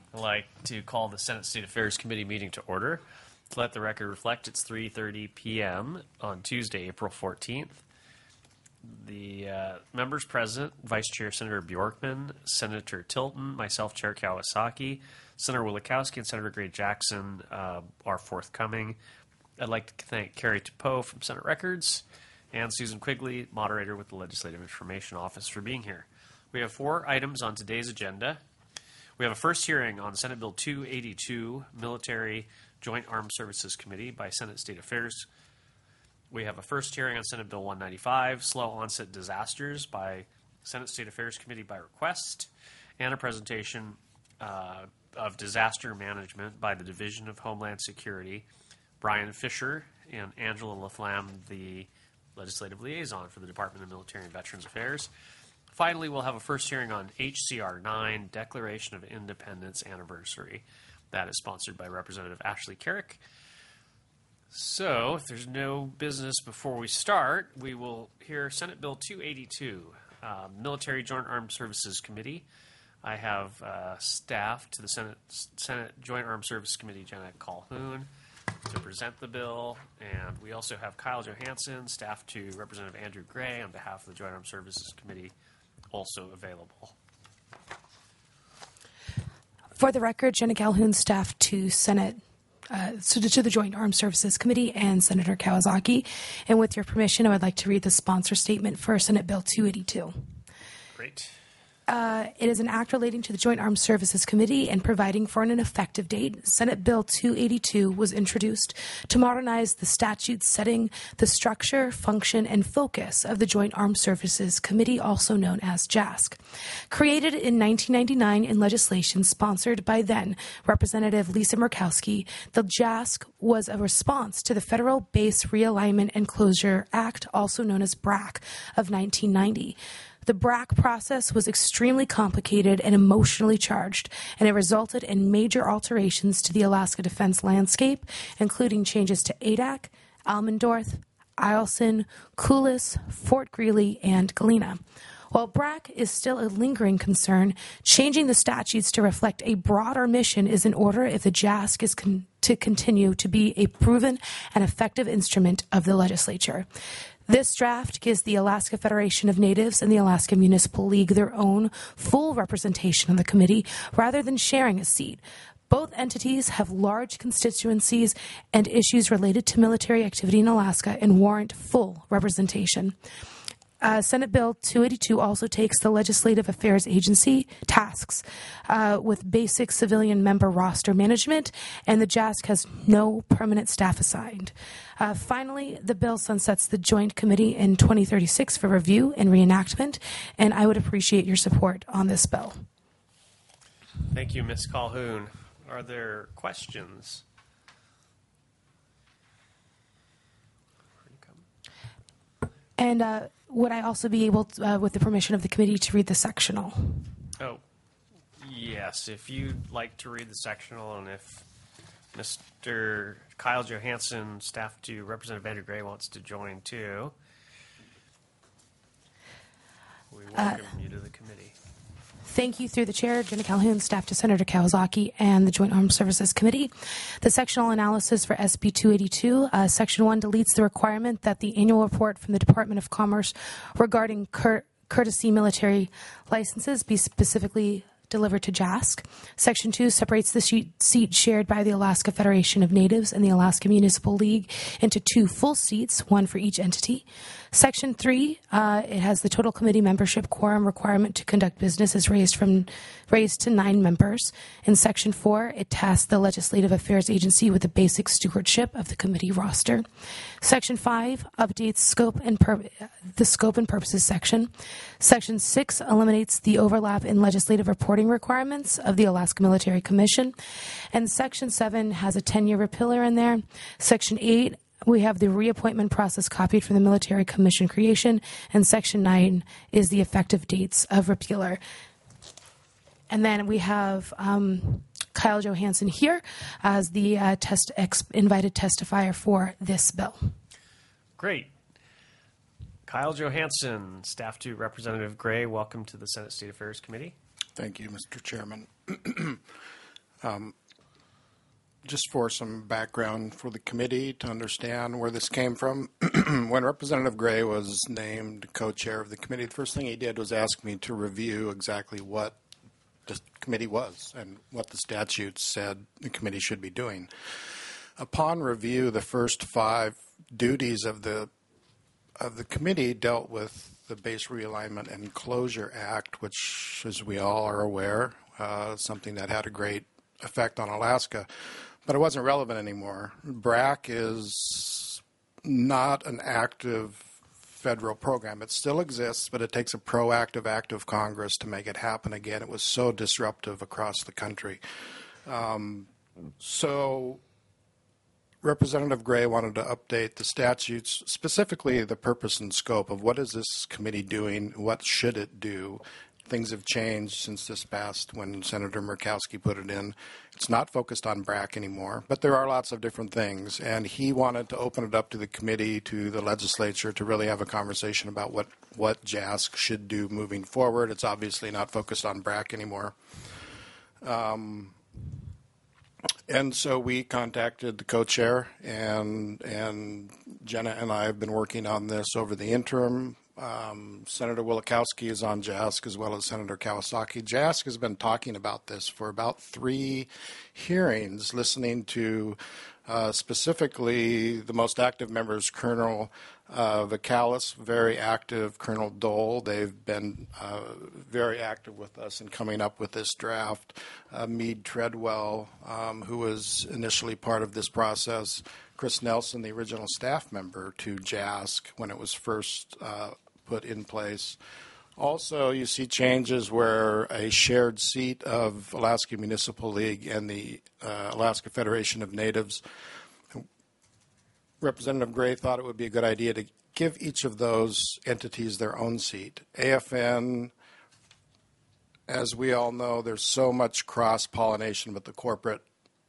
I'd like to call the Senate State Affairs Committee meeting to order. To let the record reflect, it's 3:30 p.m. on Tuesday, April 14th. The members present, Vice Chair Senator Bjorkman, Senator Tilton, myself, Chair Kawasaki, Senator Wielechowski, and Senator Gray Jackson are forthcoming. I'd like to thank Carrie Tepeau from Senate Records and Susan Quigley, moderator with the Legislative Information Office, for being here. We have 4 items on today's agenda. We have a first hearing on Senate Bill 282, Military Joint Armed Services Committee by Senate State Affairs. We have a first hearing on Senate Bill 195, Slow Onset Disasters by Senate State Affairs Committee by request, and a presentation of disaster management by the Division of Homeland Security, Brian Fisher and Angela LaFlamme, the legislative liaison for the Department of Military and Veterans Affairs. Finally, we'll have a first hearing on HCR 9, Declaration of Independence Anniversary. That is sponsored by Representative Ashley Carrick. So, if there's no business before we start, we will hear Senate Bill 282, Military Joint Armed Services Committee. I have staff to the Senate Joint Armed Services Committee, Jenna Calhoun, to present the bill. And we also have Kyle Johansson, staff to Representative Andrew Gray on behalf of the Joint Armed Services Committee, also available. For the record, Jenna Calhoun, staff to to the Joint Armed Services Committee, and Senator Kawasaki. And with your permission, I would like to read the sponsor statement for Senate Bill 282. Great. It is an act relating to the Joint Armed Services Committee and providing for an effective date. Senate Bill 282 was introduced to modernize the statute setting the structure, function, and focus of the Joint Armed Services Committee, also known as JASC. Created in 1999 in legislation sponsored by then Representative Lisa Murkowski, the JASC was a response to the Federal Base Realignment and Closure Act, also known as BRAC, of 1990. The BRAC process was extremely complicated and emotionally charged, and it resulted in major alterations to the Alaska defense landscape, including changes to Adak, Almendorf, Eielson, Coulis, Fort Greely, and Galena. While BRAC is still a lingering concern, changing the statutes to reflect a broader mission is in order if the JASC is to continue to be a proven and effective instrument of the legislature. This draft gives the Alaska Federation of Natives and the Alaska Municipal League their own full representation on the committee rather than sharing a seat. Both entities have large constituencies and issues related to military activity in Alaska and warrant full representation. Senate Bill 282 also takes the Legislative Affairs Agency tasks with basic civilian member roster management, and the JASC has no permanent staff assigned. Finally, the bill sunsets the Joint Committee in 2036 for review and reenactment, and I would appreciate your support on this bill. Thank you, Ms. Calhoun. Are there questions? And would I also be able, with the permission of the committee, to read the sectional? Oh, yes. If you'd like to read the sectional, and if Mr. Kyle Johansson, staff to Representative Andrew Gray, wants to join too, we welcome you to the committee. Thank you, through the chair, Jenna Calhoun, staff to Senator Kawasaki and the Joint Armed Services Committee. The sectional analysis for SB 282, Section 1 deletes the requirement that the annual report from the Department of Commerce regarding courtesy military licenses be specifically delivered to JASC. Section 2 separates the seat shared by the Alaska Federation of Natives and the Alaska Municipal League into 2 full seats, one for each entity. Section 3, it has the total committee membership quorum requirement to conduct business is raised to 9 members. In Section 4, it tasks the Legislative Affairs Agency with the basic stewardship of the committee roster. Section 5 updates the scope and purposes section. Section 6 eliminates the overlap in legislative reporting requirements of the Alaska Military Commission. And Section 7 has a 10-year repealer in there. Section 8, we have the reappointment process copied from the Military Commission creation, and Section 9 is the effective dates of repealer. And then we have Kyle Johansson here as the invited testifier for this bill. Great. Kyle Johansson, staff to Representative Gray, welcome to the Senate State Affairs Committee. Thank you, Mr. Chairman. Just for some background for the committee to understand where this came from, when Representative Gray was named co-chair of the committee, the first thing he did was ask me to review exactly what the committee was and what the statutes said the committee should be doing. Upon review, the first 5 duties of the committee dealt with the Base Realignment and Closure Act, which, as we all are aware, something that had a great effect on Alaska. But it wasn't relevant anymore. BRAC is not an active federal program. It still exists, but it takes a proactive act of Congress to make it happen again. It was so disruptive across the country. So Representative Gray wanted to update the statutes, specifically the purpose and scope of what is this committee doing, what should it do. Things have changed since this past when Senator Murkowski put it in. It's not focused on BRAC anymore, but there are lots of different things. And he wanted to open it up to the committee, to the legislature, to really have a conversation about what JASC should do moving forward. It's obviously not focused on BRAC anymore. And so we contacted the co-chair, and Jenna and I have been working on this over the interim. Senator Wielechowski is on JASC as well as Senator Kawasaki. JASC has been talking about this for about 3 hearings, listening to specifically the most active members, Colonel Vacalis, very active, Colonel Dole. They've been very active with us in coming up with this draft. Meade Treadwell, who was initially part of this process. Chris Nelson, the original staff member to JASC when it was first put in place. Also, you see changes where a shared seat of Alaska Municipal League and the Alaska Federation of Natives. Representative Gray thought it would be a good idea to give each of those entities their own seat. AFN, as we all know, there's so much cross-pollination with the corporate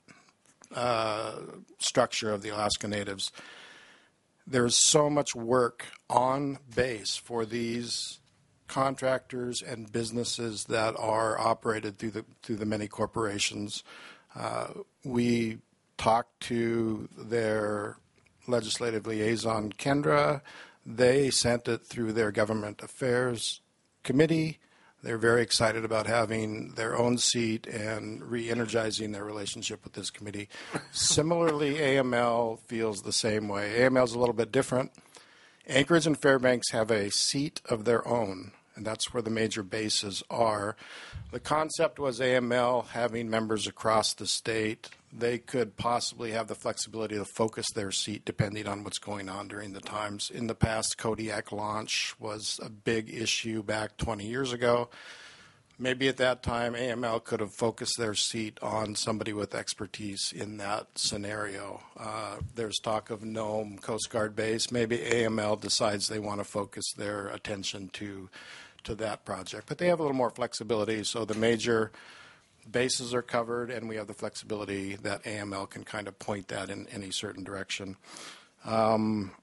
structure of the Alaska Natives. There's so much work on base for these contractors and businesses that are operated through the many corporations. We talked to their legislative liaison, Kendra. They sent it through their government affairs committee. They're very excited about having their own seat and re-energizing their relationship with this committee. Similarly, AML feels the same way. AML is a little bit different. Anchorage and Fairbanks have a seat of their own, and that's where the major bases are. The concept was AML having members across the state. They could possibly have the flexibility to focus their seat depending on what's going on during the times. In the past, Kodiak launch was a big issue back 20 years ago. Maybe at that time, AML could have focused their seat on somebody with expertise in that scenario. There's talk of Nome Coast Guard base. Maybe AML decides they want to focus their attention to that project. But they have a little more flexibility, so the major bases are covered, and we have the flexibility that AML can kind of point that in any certain direction. One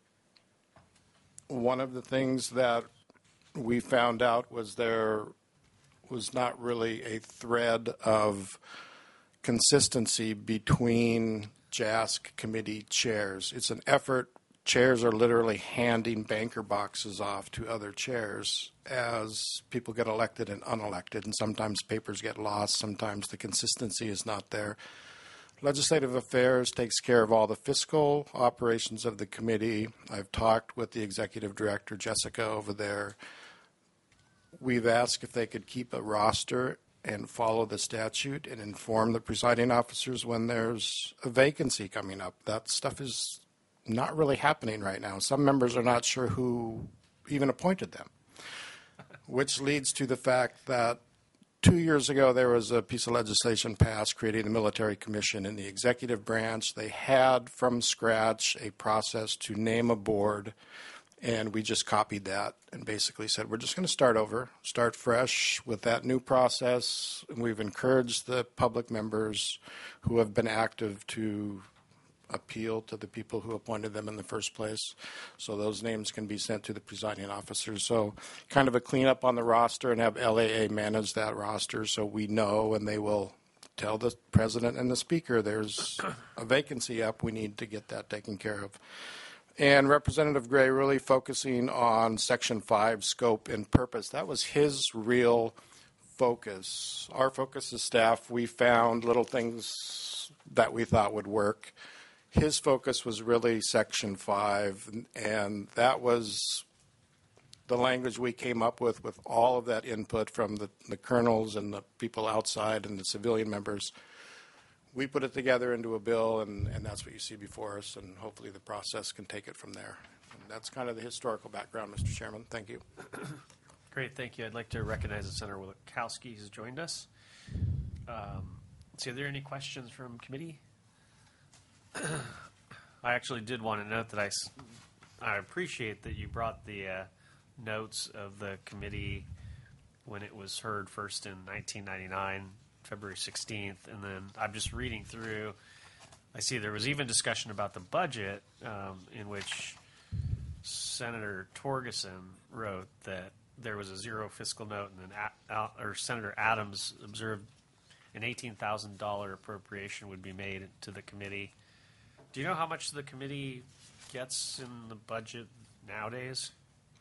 of the things that we found out was there was not really a thread of consistency between JASC committee chairs. It's an effort. Chairs are literally handing banker boxes off to other chairs as people get elected and unelected, and sometimes papers get lost, sometimes the consistency is not there. Legislative Affairs takes care of all the fiscal operations of the committee. I've talked with the executive director, Jessica, over there. We've asked if they could keep a roster and follow the statute and inform the presiding officers when there's a vacancy coming up. That stuff is not really happening right now. Some members are not sure who even appointed them, which leads to the fact that 2 years ago there was a piece of legislation passed creating the military commission in the executive branch. They had from scratch a process to name a board, and we just copied that and basically said we're just going to start over, start fresh with that new process. And we've encouraged the public members who have been active to appeal to the people who appointed them in the first place. So those names can be sent to the presiding officers. So kind of a cleanup on the roster and have LAA manage that roster so we know, and they will tell the president and the speaker there's a vacancy up. We need to get that taken care of. And Representative Gray really focusing on Section 5 scope and purpose. That was his real focus. Our focus as staff, we found little things that we thought would work. His focus was really Section 5, and that was the language we came up with all of that input from the colonels and the people outside and the civilian members. We put it together into a bill, and that's what you see before us, and hopefully the process can take it from there. And that's kind of the historical background, Mr. Chairman. Thank you. Great, thank you. I'd like to recognize Senator Wielkowski, who's joined us. Let's see, are there any questions from committee? I actually did want to note that I appreciate that you brought the notes of the committee when it was heard first in 1999, February 16th, and then I'm just reading through. I see there was even discussion about the budget in which Senator Torgerson wrote that there was a zero fiscal note, and then Senator Adams observed an $18,000 appropriation would be made to the committee. Do you know how much the committee gets in the budget nowadays?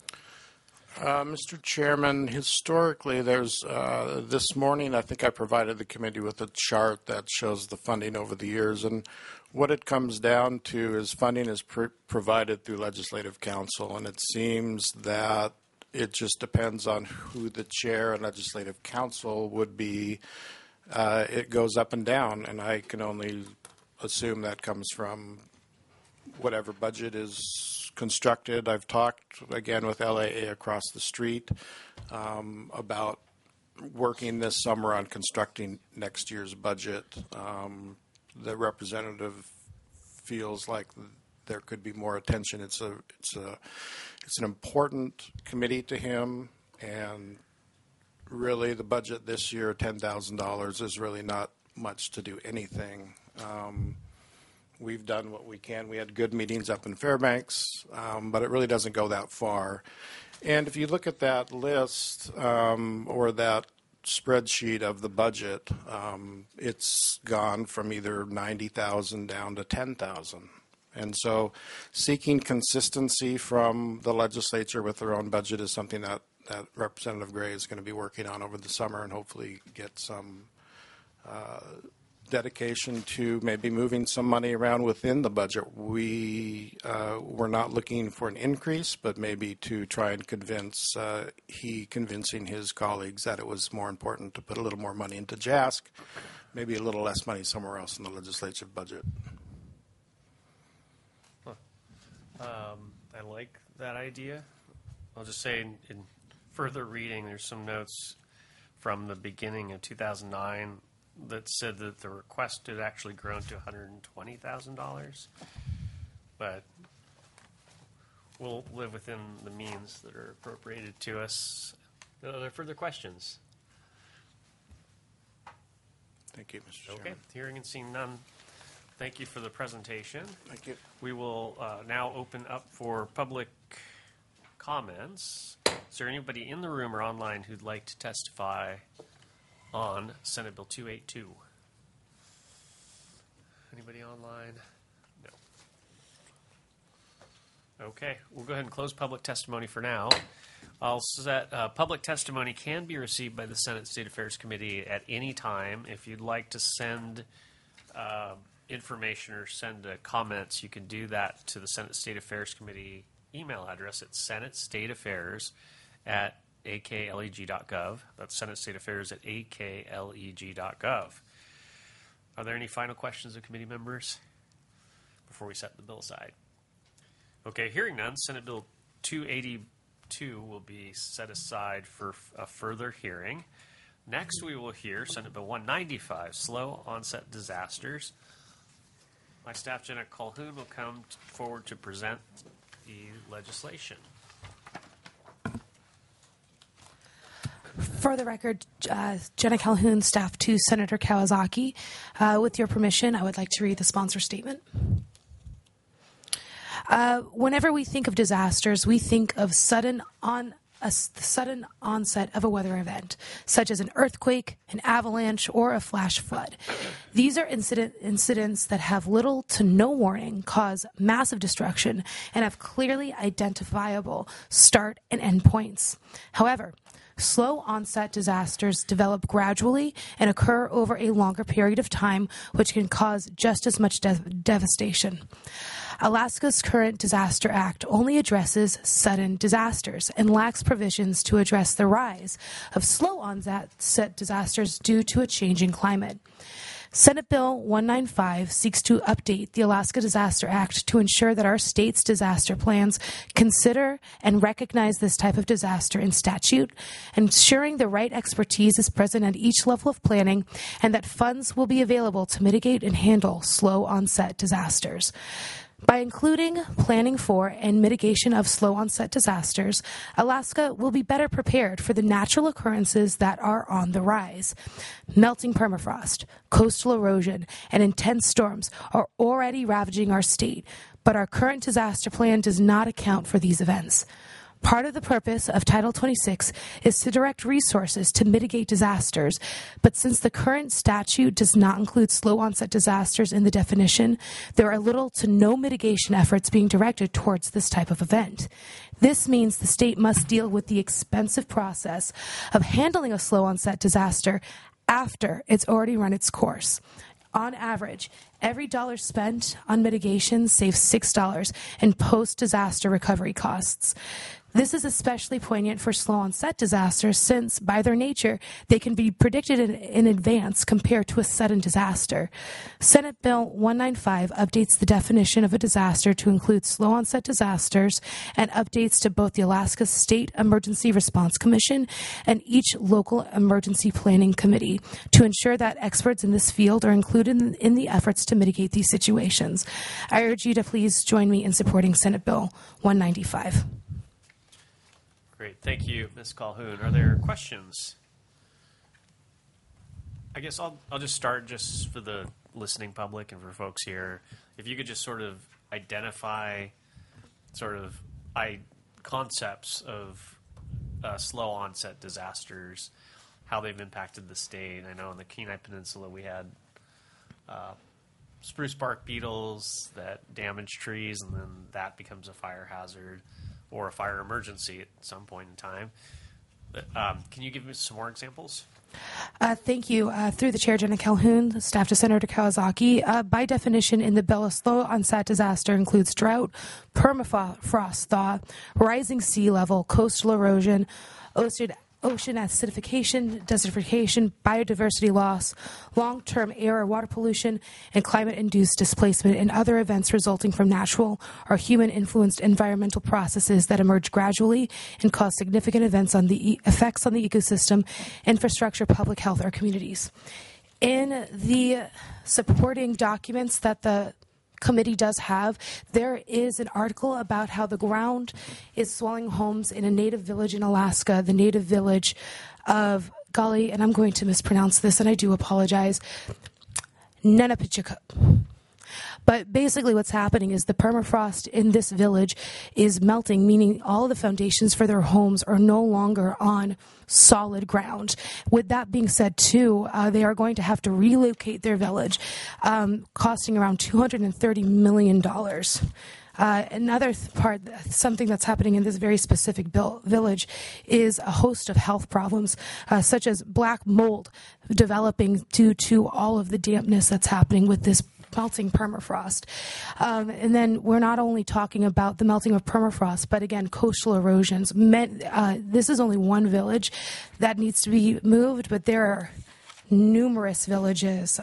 Mr. Chairman, historically, there's this morning, I think I provided the committee with a chart that shows the funding over the years, and what it comes down to is funding is provided through Legislative Council, and it seems that it just depends on who the chair and Legislative Council would be. It goes up and down, and I can only assume that comes from whatever budget is constructed. I've talked again with LAA across the street about working this summer on constructing next year's budget. The representative feels like there could be more attention. It's an important committee to him, and really the budget this year, $10,000, is really not much to do anything. We've done what we can. We had good meetings up in Fairbanks, but it really doesn't go that far. And if you look at that list or that spreadsheet of the budget, it's gone from either 90,000 down to 10,000. And so seeking consistency from the legislature with their own budget is something that Representative Gray is going to be working on over the summer, and hopefully get some dedication to maybe moving some money around within the budget. We're not looking for an increase, but maybe to try and convincing his colleagues that it was more important to put a little more money into JASC, maybe a little less money somewhere else in the legislative budget. I like that idea. I'll just say in further reading, there's some notes from the beginning of 2009 that said that the request had actually grown to $120,000, but we'll live within the means that are appropriated to us. Are there further questions? Thank you, Mr. Okay, Chairman. hearing and seeing none. Thank you for the presentation. Thank you. We will now open up for public comments. Is there anybody in the room or online who'd like to testify on Senate Bill 282? Anybody online? No. Okay, we'll go ahead and close public testimony for now. I'll set public testimony can be received by the Senate State Affairs Committee at any time. If you'd like to send information or send comments, you can do that to the Senate State Affairs Committee email address at senatestateaffairs@akleg.gov. That's Senate State Affairs at akleg.gov. Are there any final questions of committee members before we set the bill aside? Okay, hearing none, Senate Bill 282 will be set aside for a further hearing. Next, we will hear Senate Bill 195, Slow Onset Disasters. My staff, Jenna Calhoun, will come forward to present the legislation. For the record, Jenna Calhoun, staff to Senator Kawasaki. With your permission, I would like to read the sponsor statement. Whenever we think of disasters, we think of sudden the sudden onset of a weather event, such as an earthquake, an avalanche, or a flash flood. These are incidents that have little to no warning, cause massive destruction, and have clearly identifiable start and end points. However, slow onset disasters develop gradually and occur over a longer period of time, which can cause just as much devastation. Alaska's current Disaster Act only addresses sudden disasters and lacks provisions to address the rise of slow onset disasters due to a changing climate. Senate Bill 195 seeks to update the Alaska Disaster Act to ensure that our state's disaster plans consider and recognize this type of disaster in statute, ensuring the right expertise is present at each level of planning, and that funds will be available to mitigate and handle slow onset disasters. By including planning for and mitigation of slow onset disasters, Alaska will be better prepared for the natural occurrences that are on the rise. Melting permafrost, coastal erosion, and intense storms are already ravaging our state, but our current disaster plan does not account for these events. Part of the purpose of Title 26 is to direct resources to mitigate disasters, but since the current statute does not include slow onset disasters in the definition, there are little to no mitigation efforts being directed towards this type of event. This means the state must deal with the expensive process of handling a slow onset disaster after it's already run its course. On average, every dollar spent on mitigation saves $6 in post-disaster recovery costs. This is especially poignant for slow onset disasters since, by their nature, they can be predicted in advance compared to a sudden disaster. Senate Bill 195 updates the definition of a disaster to include slow onset disasters and updates to both the Alaska State Emergency Response Commission and each local emergency planning committee to ensure that experts in this field are included in the efforts to mitigate these situations. I urge you to please join me in supporting Senate Bill 195. Great. Thank you, Ms. Calhoun. Are there questions? I guess I'll just start just for the listening public and for folks here. If you could just sort of identify concepts of slow onset disasters, how they've impacted the state. I know in the Kenai Peninsula we had spruce bark beetles that damage trees, and then that becomes a fire hazard or a fire emergency at some point in time. Can you give me some more examples? Thank you. Through the chair, Jenna Calhoun, staff to Senator Kawasaki. By definition, in the bill, a slow onset disaster includes drought, permafrost thaw, rising sea level, coastal erosion, ocean acidification, desertification, biodiversity loss, long-term air or water pollution, and climate-induced displacement, and other events resulting from natural or human-influenced environmental processes that emerge gradually and cause significant effects on the ecosystem, infrastructure, public health, or communities. In the supporting documents that the committee does have, there is an article about how the ground is swallowing homes in a native village in Alaska, the native village of, golly, and I'm going to mispronounce this, and I do apologize, Nenapichuk. But basically what's happening is the permafrost in this village is melting, meaning all the foundations for their homes are no longer on solid ground. With that being said, too, they are going to have to relocate their village, costing around $230 million. Another part, something that's happening in this very specific village, is a host of health problems, such as black mold developing due to all of the dampness that's happening with this melting permafrost. And then we're not only talking about the melting of permafrost, but again, coastal erosions. This is only one village that needs to be moved, but there are numerous villages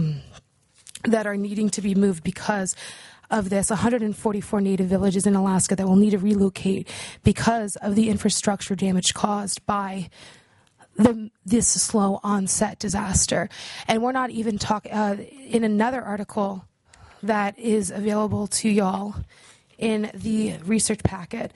that are needing to be moved because of this. 144 native villages in Alaska that will need to relocate because of the infrastructure damage caused by this slow onset disaster. And we're not even talking, in another article that is available to y'all in the research packet,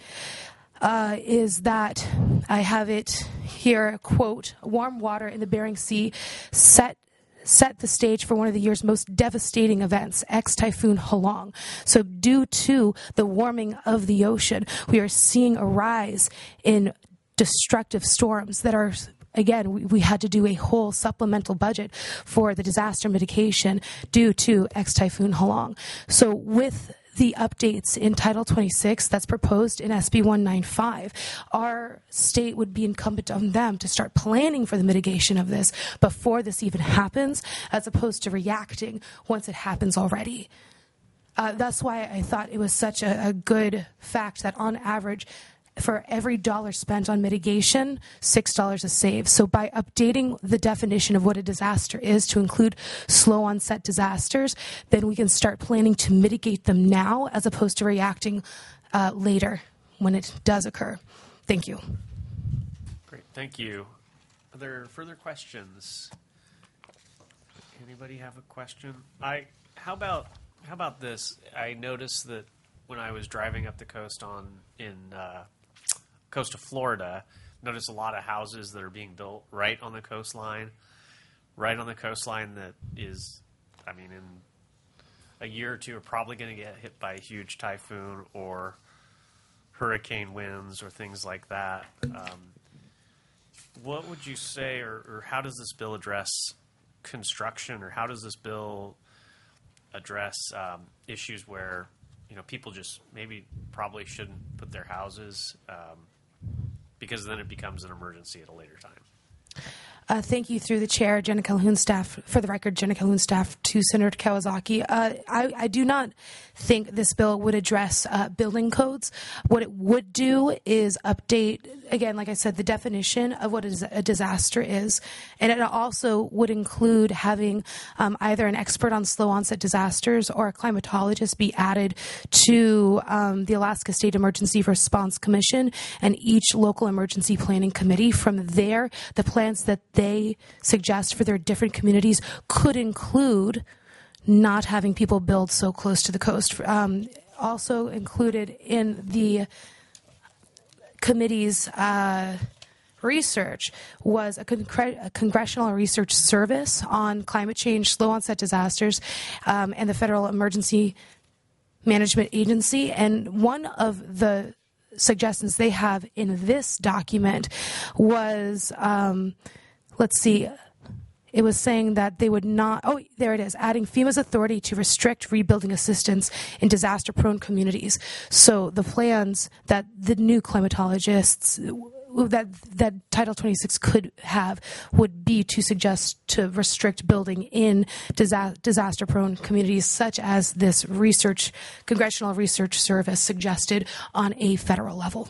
is that I have it here, quote, warm water in the Bering Sea set the stage for one of the year's most devastating events, ex-typhoon Halong. So due to the warming of the ocean, we are seeing a rise in destructive storms that are, again, we had to do a whole supplemental budget for the disaster mitigation due to ex-Typhoon Halong. So with the updates in Title 26 that's proposed in SB 195, our state would be incumbent on them to start planning for the mitigation of this before this even happens, as opposed to reacting once it happens already. That's why I thought it was such a good fact that on average, for every dollar spent on mitigation, $6 is saved. So by updating the definition of what a disaster is to include slow onset disasters, then we can start planning to mitigate them now as opposed to reacting later when it does occur. Thank you. Great, thank you. Are there further questions? Anybody have a question? How about this? I noticed that when I was driving up the coast in coast of Florida, noticed a lot of houses that are being built right on the coastline that is, I mean, in a year or two are probably going to get hit by a huge typhoon or hurricane winds or things like that. What would you say, or how does this bill address construction, or how does this bill address issues where, you know, people just probably shouldn't put their houses because then it becomes an emergency at a later time? Thank you, through the chair, Jenna Calhoun staff. For the record, Jenna Calhoun staff to Senator Kawasaki. I do not think this bill would address building codes. What it would do is update, again, like I said, the definition of what a disaster is. And it also would include having either an expert on slow onset disasters or a climatologist be added to the Alaska State Emergency Response Commission and each local emergency planning committee. From there, the plans that they suggest for their different communities could include not having people build so close to the coast. Also included in the committee's research was a congressional research service on climate change, slow onset disasters, and the Federal Emergency Management Agency. And one of the suggestions they have in this document was, it was saying that they would not, there it is, adding FEMA's authority to restrict rebuilding assistance in disaster-prone communities. So the plans that the new climatologists, that Title 26 could have, would be to suggest to restrict building in disaster-prone communities, such as this Congressional Research Service suggested on a federal level.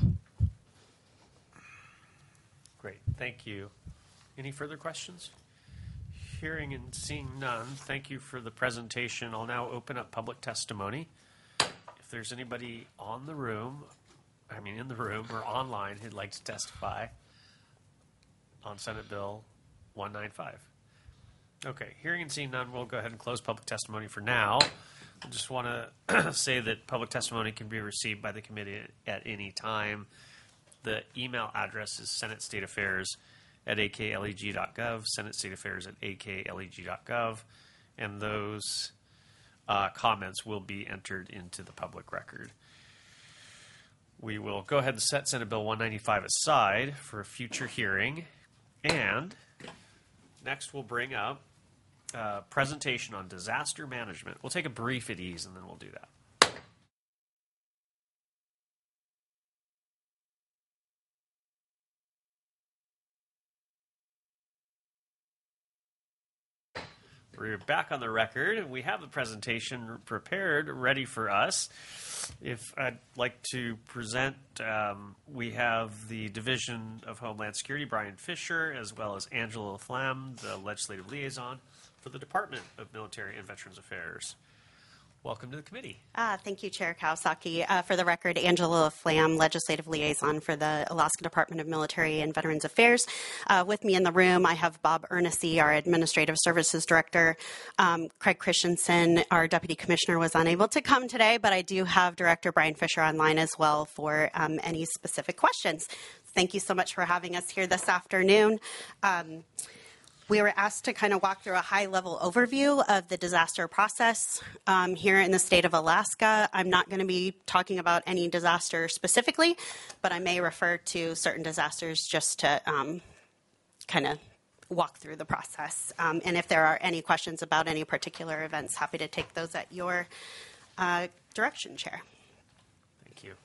Great, thank you. Any further questions? Hearing and seeing none, thank you for the presentation. I'll now open up public testimony. If there's anybody in the room or online who'd like to testify on Senate Bill 195. Okay, hearing and seeing none, we'll go ahead and close public testimony for now. I just want to say that public testimony can be received by the committee at any time. The email address is senatestateaffairs@akleg.gov, senatestateaffairs@akleg.gov, and those comments will be entered into the public record. We will go ahead and set Senate Bill 195 aside for a future hearing, and next we'll bring up presentation on disaster management. We'll take a brief at ease, and then we'll do that. We're back on the record. We have the presentation prepared, ready for us. If I'd like to present, we have the Division of Homeland Security, Brian Fisher, as well as Angela Flam, the Legislative Liaison for the Department of Military and Veterans Affairs. Welcome to the committee. Thank you, Chair Kawasaki. For the record, Angela Flam, Legislative Liaison for the Alaska Department of Military and Veterans Affairs. With me in the room, I have Bob Ernessy, our Administrative Services Director. Craig Christensen, our Deputy Commissioner, was unable to come today, but I do have Director Brian Fisher online as well for any specific questions. Thank you so much for having us here this afternoon. We were asked to kind of walk through a high-level overview of the disaster process here in the state of Alaska. I'm not going to be talking about any disaster specifically, but I may refer to certain disasters just to kind of walk through the process. And if there are any questions about any particular events, happy to take those at your direction, Chair. Thank you.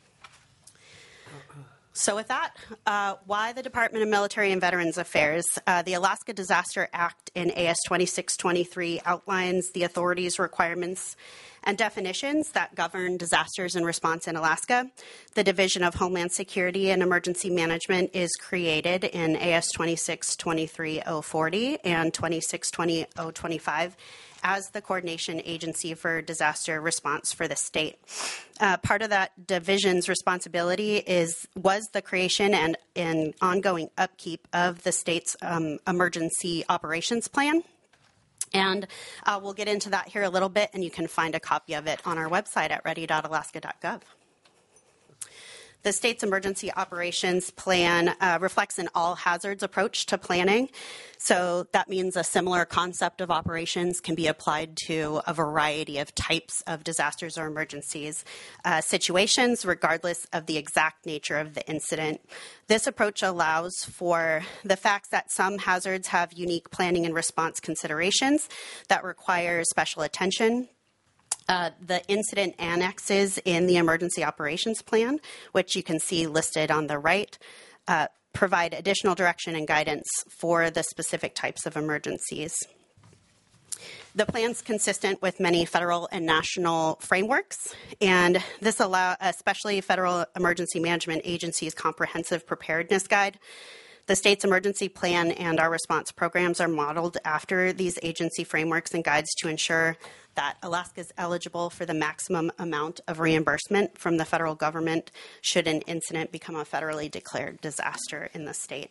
So with that, why the Department of Military and Veterans Affairs? The Alaska Disaster Act in AS 2623 outlines the authorities, requirements, and definitions that govern disasters and response in Alaska. The Division of Homeland Security and Emergency Management is created in AS 2623-040 and 2620-025 as the coordination agency for disaster response for the state. Part of that division's responsibility was the creation and ongoing upkeep of the state's emergency operations plan. And we'll get into that here a little bit, and you can find a copy of it on our website at ready.alaska.gov. The state's emergency operations plan reflects an all-hazards approach to planning. So that means a similar concept of operations can be applied to a variety of types of disasters or emergencies situations, regardless of the exact nature of the incident. This approach allows for the facts that some hazards have unique planning and response considerations that require special attention. The incident annexes in the emergency operations plan, which you can see listed on the right, provide additional direction and guidance for the specific types of emergencies. The plan's consistent with many federal and national frameworks, and this allows, especially Federal Emergency Management Agency's Comprehensive Preparedness Guide. The state's emergency plan and our response programs are modeled after these agency frameworks and guides to ensure that Alaska is eligible for the maximum amount of reimbursement from the federal government should an incident become a federally declared disaster in the state.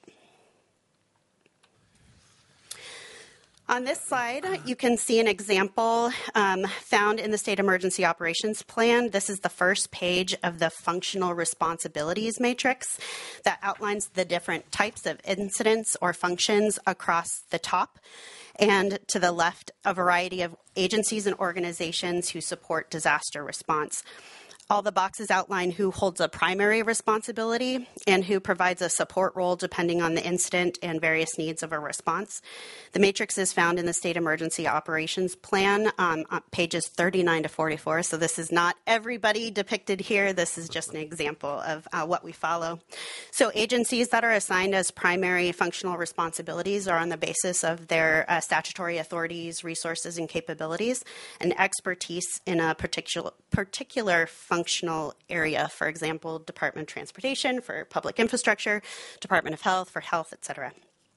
On this slide, you can see an example found in the State Emergency Operations Plan. This is the first page of the Functional Responsibilities Matrix that outlines the different types of incidents or functions across the top. And to the left, a variety of agencies and organizations who support disaster response. All the boxes outline who holds a primary responsibility and who provides a support role depending on the incident and various needs of a response. The matrix is found in the State Emergency Operations Plan on pages 39 to 44. So this is not everybody depicted here. This is just an example of what we follow. So agencies that are assigned as primary functional responsibilities are on the basis of their statutory authorities, resources, and capabilities, and expertise in a particular functional area, for example, Department of Transportation for public infrastructure, Department of Health for health, et cetera.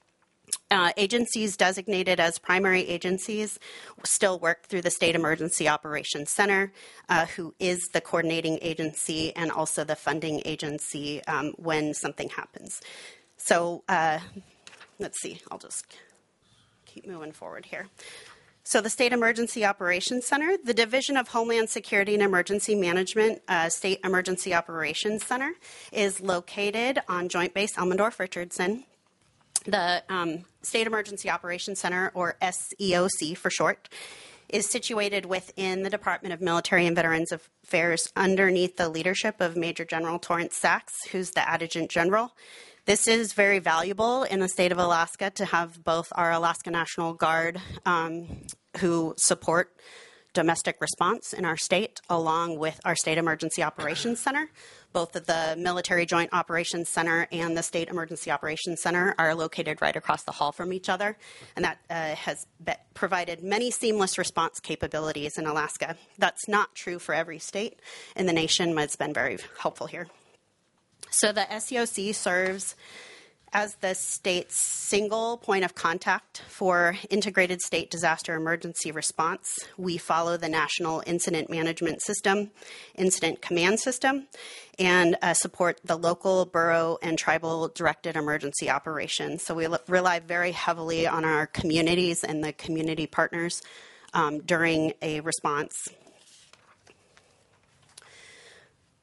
Agencies designated as primary agencies still work through the State Emergency Operations Center, who is the coordinating agency and also the funding agency when something happens. So let's see, I'll just keep moving forward here. So the State Emergency Operations Center, the Division of Homeland Security and Emergency Management, State Emergency Operations Center, is located on Joint Base Elmendorf Richardson. The State Emergency Operations Center, or SEOC for short, is situated within the Department of Military and Veterans Affairs underneath the leadership of Major General Torrance Sachs, who's the Adjutant General. This is very valuable in the state of Alaska to have both our Alaska National Guard who support domestic response in our state, along with our State Emergency Operations Center. Both of the Military Joint Operations Center and the State Emergency Operations Center are located right across the hall from each other, and that has provided many seamless response capabilities in Alaska. That's not true for every state in the nation, but it's been very helpful here. So the SEOC serves as the state's single point of contact for integrated state disaster emergency response. We follow the National Incident Management System, Incident Command System, and support the local, borough, and tribal directed emergency operations. So we rely very heavily on our communities and the community partners during a response.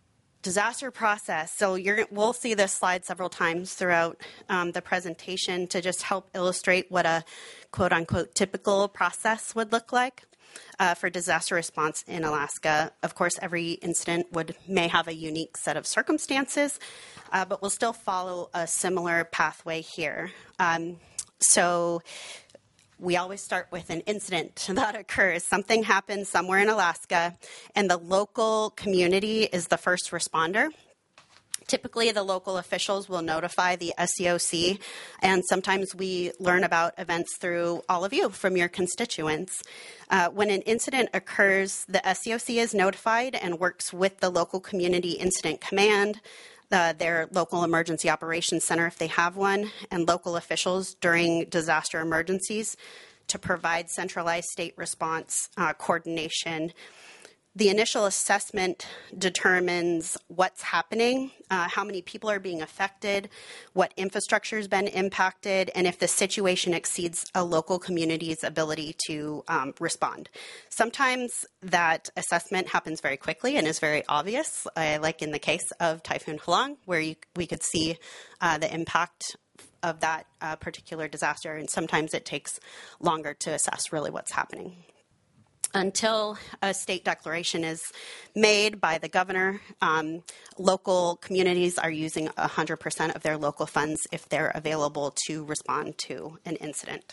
disaster process. So we'll see this slide several times throughout the presentation to just help illustrate what a quote-unquote typical process would look like for disaster response in Alaska. Of course, every incident may have a unique set of circumstances, but we'll still follow a similar pathway here. So we always start with an incident that occurs. Something happens somewhere in Alaska, and the local community is the first responder. Typically, the local officials will notify the SEOC, and sometimes we learn about events through all of you from your constituents. When an incident occurs, the SEOC is notified and works with the local community incident command, their local emergency operations center if they have one, and local officials during disaster emergencies to provide centralized state response coordination. The initial assessment determines what's happening, how many people are being affected, what infrastructure has been impacted, and if the situation exceeds a local community's ability to respond. Sometimes that assessment happens very quickly and is very obvious, like in the case of Typhoon Halong, where we could see the impact of that particular disaster, and sometimes it takes longer to assess really what's happening. Until a state declaration is made by the governor, local communities are using 100% of their local funds if they're available to respond to an incident.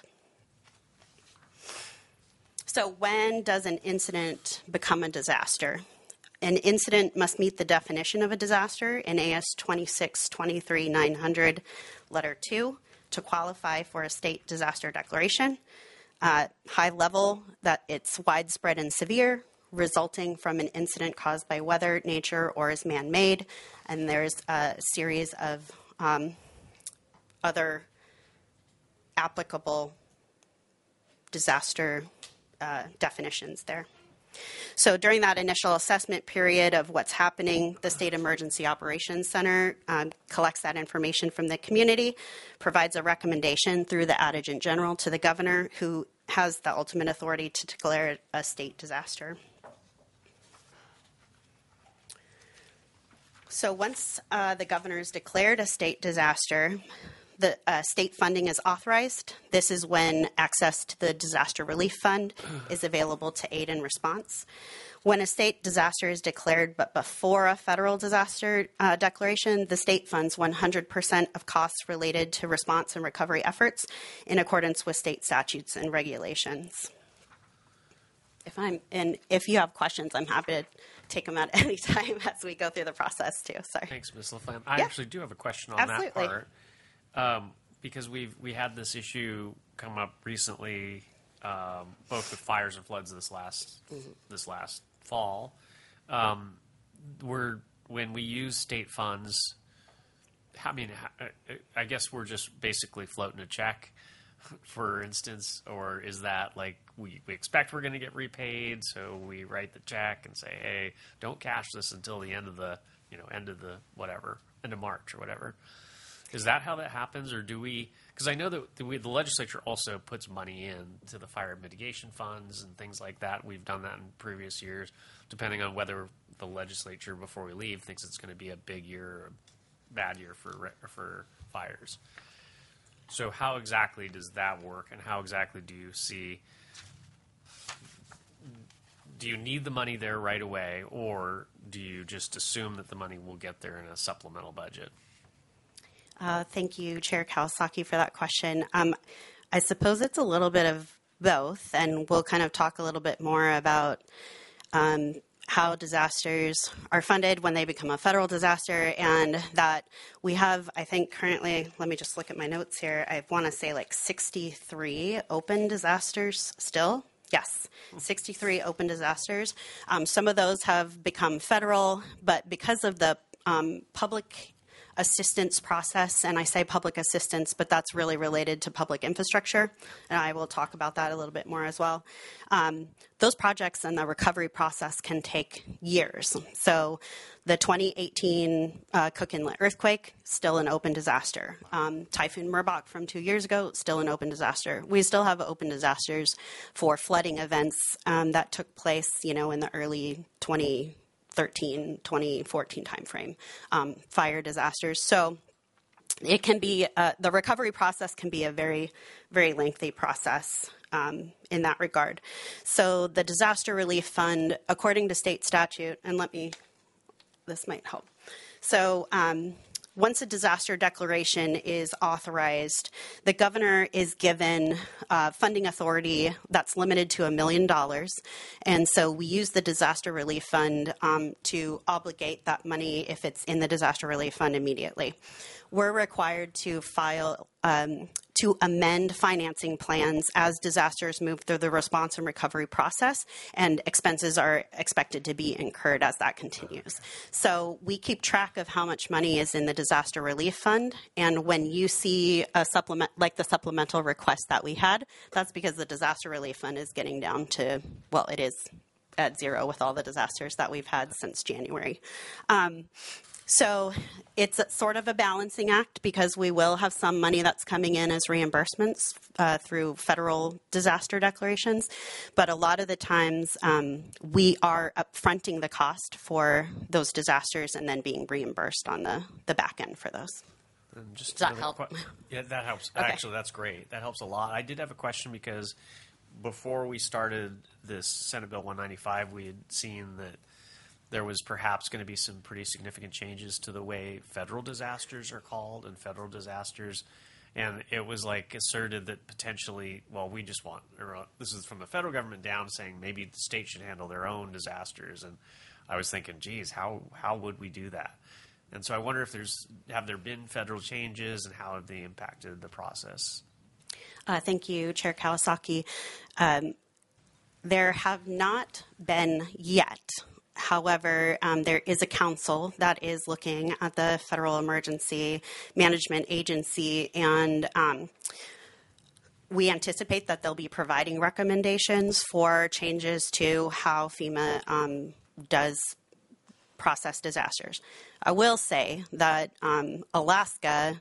So when does an incident become a disaster? An incident must meet the definition of a disaster in AS 26-23-900, letter 2, to qualify for a state disaster declaration. High level, that it's widespread and severe, resulting from an incident caused by weather, nature, or is man-made. And there's a series of other applicable disaster definitions there. So during that initial assessment period of what's happening, the State Emergency Operations Center collects that information from the community, provides a recommendation through the Adjutant General to the governor, who has the ultimate authority to declare a state disaster. So once the governor has declared a state disaster, the state funding is authorized. This is when access to the Disaster Relief Fund is available to aid in response. When a state disaster is declared but before a federal disaster declaration, the state funds 100% of costs related to response and recovery efforts in accordance with state statutes and regulations. If you have questions, I'm happy to take them at any time as we go through the process too. Sorry. Thanks, Ms. LaFlamme. I actually do have a question on that part. Because we had this issue come up recently, both with fires and floods this last fall. When we use state funds, I guess we're just basically floating a check, for instance, or is that like we expect we're going to get repaid, so we write the check and say, hey, don't cash this until the end of end of March or whatever. Is that how that happens, or do we? Because I know that the legislature also puts money in to the fire mitigation funds and things like that. We've done that in previous years, depending on whether the legislature, before we leave, thinks it's going to be a big year or a bad year for fires. So how exactly does that work, and how exactly do you see? Do you need the money there right away, or do you just assume that the money will get there in a supplemental budget? Thank you, Chair Kawasaki, for that question. I suppose it's a little bit of both, and we'll kind of talk a little bit more about how disasters are funded when they become a federal disaster, and that we have, I think currently, let me just look at my notes here, I want to say like 63 open disasters still. Yes, 63 open disasters. Some of those have become federal, but because of the public assistance process, and I say public assistance, but that's really related to public infrastructure, and I will talk about that a little bit more as well. Those projects and the recovery process can take years. So the 2018 Cook Inlet earthquake, still an open disaster. Typhoon Merbok from 2 years ago, still an open disaster. We still have open disasters for flooding events that took place, in the early 2010s 2014 timeframe, fire disasters. So it can be, the recovery process can be a very, very lengthy process in that regard. So the Disaster Relief Fund, according to state statute, and this might help. So once a disaster declaration is authorized, the governor is given funding authority that's limited to $1 million. And so we use the Disaster Relief Fund to obligate that money if it's in the Disaster Relief Fund immediately. We're required to file to amend financing plans as disasters move through the response and recovery process, and expenses are expected to be incurred as that continues. So we keep track of how much money is in the Disaster Relief Fund, and when you see a supplement, like the supplemental request that we had, that's because the Disaster Relief Fund is getting down to, well, it is at zero with all the disasters that we've had since January. So it's sort of a balancing act because we will have some money that's coming in as reimbursements through federal disaster declarations. But a lot of the times we are upfronting the cost for those disasters and then being reimbursed on the back end for those. And just Does that help? Yeah, that helps. Okay. Actually, that's great. That helps a lot. I did have a question because before we started this Senate Bill 195, we had seen that there was perhaps going to be some pretty significant changes to the way federal disasters are called and federal disasters. And it was like asserted that potentially, well, we just want, this is from the federal government down saying maybe the state should handle their own disasters. And I was thinking, geez, how would we do that? And so I wonder if have there been federal changes and how have they impacted the process? Thank you, Chair Kawasaki. There have not been yet. However, there is a council that is looking at the Federal Emergency Management Agency, and we anticipate that they'll be providing recommendations for changes to how FEMA does process disasters. I will say that Alaska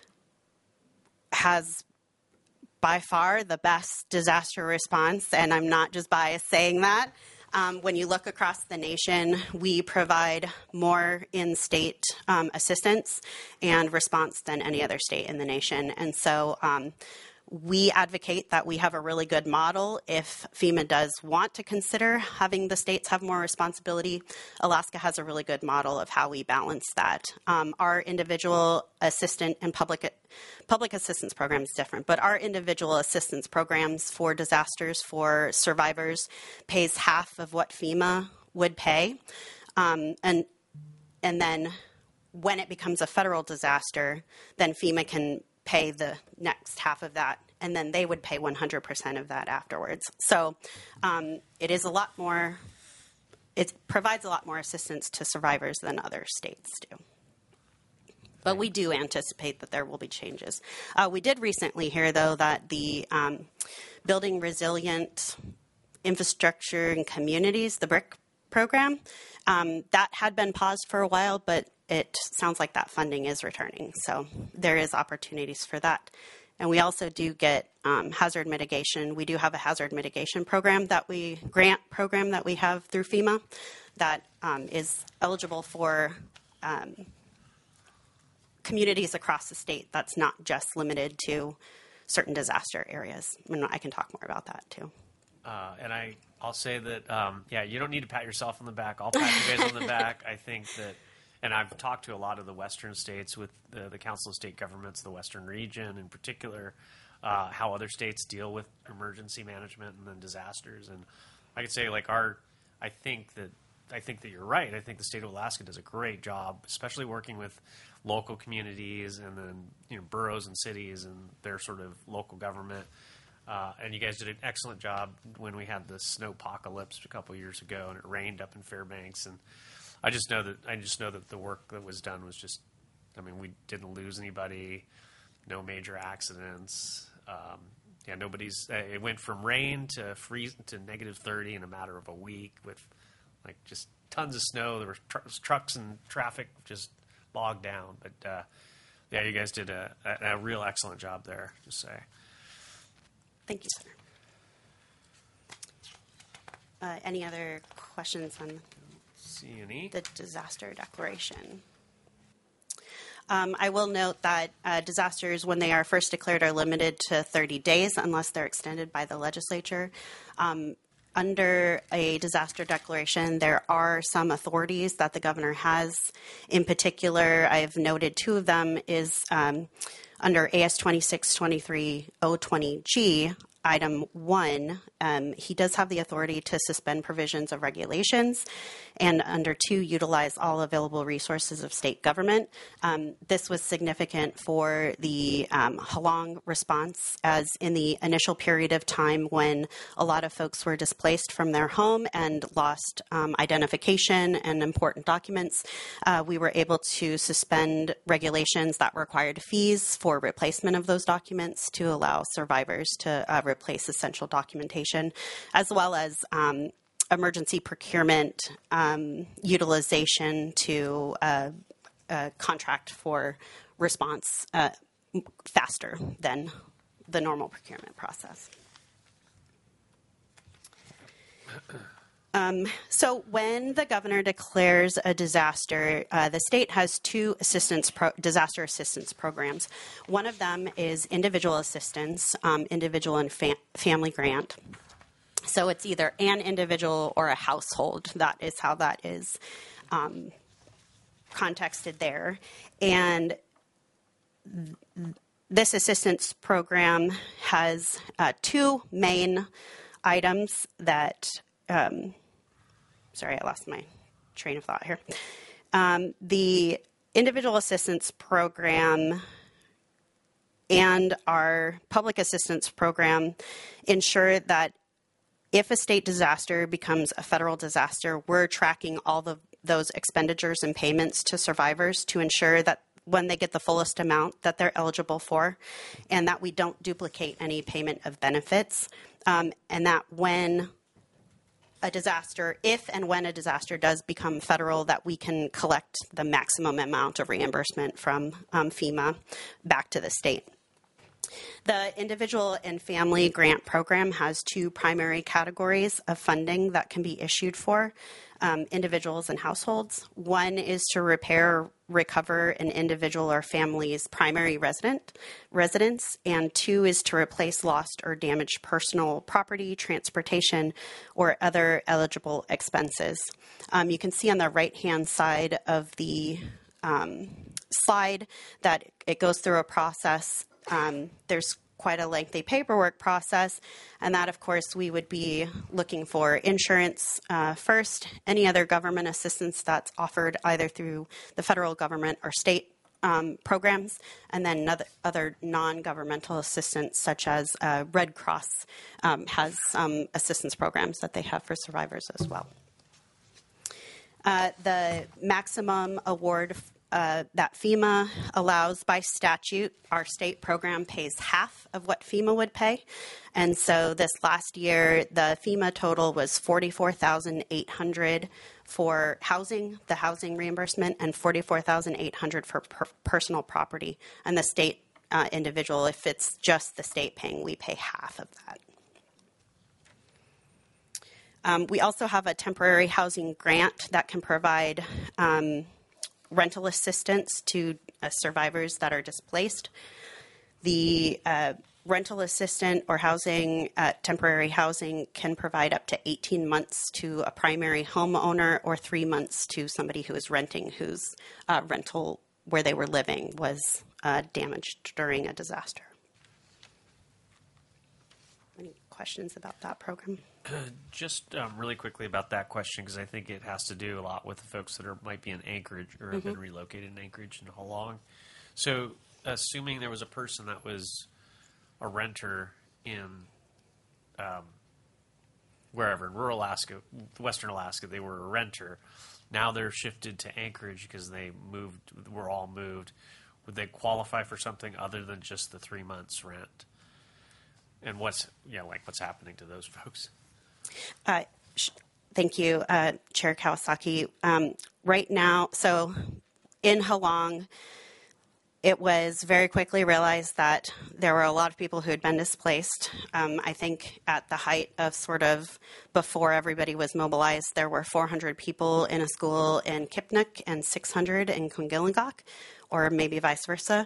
has by far the best disaster response, and I'm not just biased saying that. When you look across the nation, we provide more in-state assistance and response than any other state in the nation. And so we advocate that we have a really good model. If FEMA does want to consider having the states have more responsibility, Alaska has a really good model of how we balance that. Our individual assistant and public assistance program is different, but our individual assistance programs for disasters for survivors pays half of what FEMA would pay. And then when it becomes a federal disaster, then FEMA can pay the next half of that, and then they would pay 100% of that afterwards. So it is a lot more, it provides a lot more assistance to survivors than other states do. But we do anticipate that there will be changes. We did recently hear, though, that the Building Resilient Infrastructure and Communities, the BRIC program, that had been paused for a while, but it sounds like that funding is returning. So there is opportunities for that. And we also do get hazard mitigation. We do have a hazard mitigation program grant program that we have through FEMA that is eligible for communities across the state. That's not just limited to certain disaster areas. I can talk more about that too. And I'll say that, you don't need to pat yourself on the back. I'll pat you guys on the back. I think that, and I've talked to a lot of the western states with the Council of State Governments, the western region in particular, how other states deal with emergency management and then disasters. And I could say, I think that you're right. I think the state of Alaska does a great job, especially working with local communities and then boroughs and cities and their sort of local government. And you guys did an excellent job when we had the snowpocalypse a couple years ago, and it rained up in Fairbanks. And I just know that the work that was done was just, we didn't lose anybody, no major accidents. It went from rain to freeze to -30 in a matter of a week with just tons of snow. There were trucks and traffic just bogged down. But you guys did a real excellent job there, just say. Thank you, Senator. Any other questions on? see any. The disaster declaration. I will note that disasters, when they are first declared, are limited to 30 days unless they're extended by the legislature. Under a disaster declaration, there are some authorities that the governor has. In particular, I've noted two of them is under AS 2623-020G, Item 1, he does have the authority to suspend provisions of regulations, and under 2, utilize all available resources of state government. This was significant for the Halong response, as in the initial period of time when a lot of folks were displaced from their home and lost identification and important documents. We were able to suspend regulations that required fees for replacement of those documents to allow survivors to replace essential documentation, as well as emergency procurement utilization to contract for response faster than the normal procurement process. So when the governor declares a disaster, the state has two disaster assistance programs. One of them is individual assistance, individual and family grant. So it's either an individual or a household. That is how that is contexted there. And this assistance program has two main items that sorry, I lost my train of thought here. The individual assistance program and our public assistance program ensure that if a state disaster becomes a federal disaster, we're tracking all those expenditures and payments to survivors to ensure that when they get the fullest amount that they're eligible for, and that we don't duplicate any payment of benefits, and that when a disaster, if and when a disaster does become federal, that we can collect the maximum amount of reimbursement from FEMA back to the state. The individual and family grant program has two primary categories of funding that can be issued for individuals and households. One is to repair, recover an individual or family's primary residence, and two is to replace lost or damaged personal property, transportation, or other eligible expenses. You can see on the right-hand side of the slide that it goes through a process. There's quite a lengthy paperwork process, and that, of course, we would be looking for insurance first, any other government assistance that's offered either through the federal government or state programs, and then other non-governmental assistance, such as Red Cross has some assistance programs that they have for survivors as well. The maximum award that FEMA allows by statute, our state program pays half of what FEMA would pay. And so this last year, the FEMA total was $44,800 for housing, the housing reimbursement, and $44,800 for personal property. And the state individual, if it's just the state paying, we pay half of that. We also have a temporary housing grant that can provide rental assistance to survivors that are displaced. The rental assistant or housing, temporary housing, can provide up to 18 months to a primary homeowner or 3 months to somebody who is renting, whose rental where they were living was damaged during a disaster. Any questions about that program? Just really quickly about that question, because I think it has to do a lot with the folks that might be in Anchorage or have been relocated in Anchorage and how long. So assuming there was a person that was a renter in wherever, in rural Alaska, Western Alaska, they were a renter. Now they're shifted to Anchorage because we're all moved. Would they qualify for something other than just the 3 months rent? And what's happening to those folks? Thank you, Chair Kawasaki. Right now, so in Halong, it was very quickly realized that there were a lot of people who had been displaced. I think at the height of sort of before everybody was mobilized, there were 400 people in a school in Kipnik and 600 in Kungilingok, or maybe vice versa.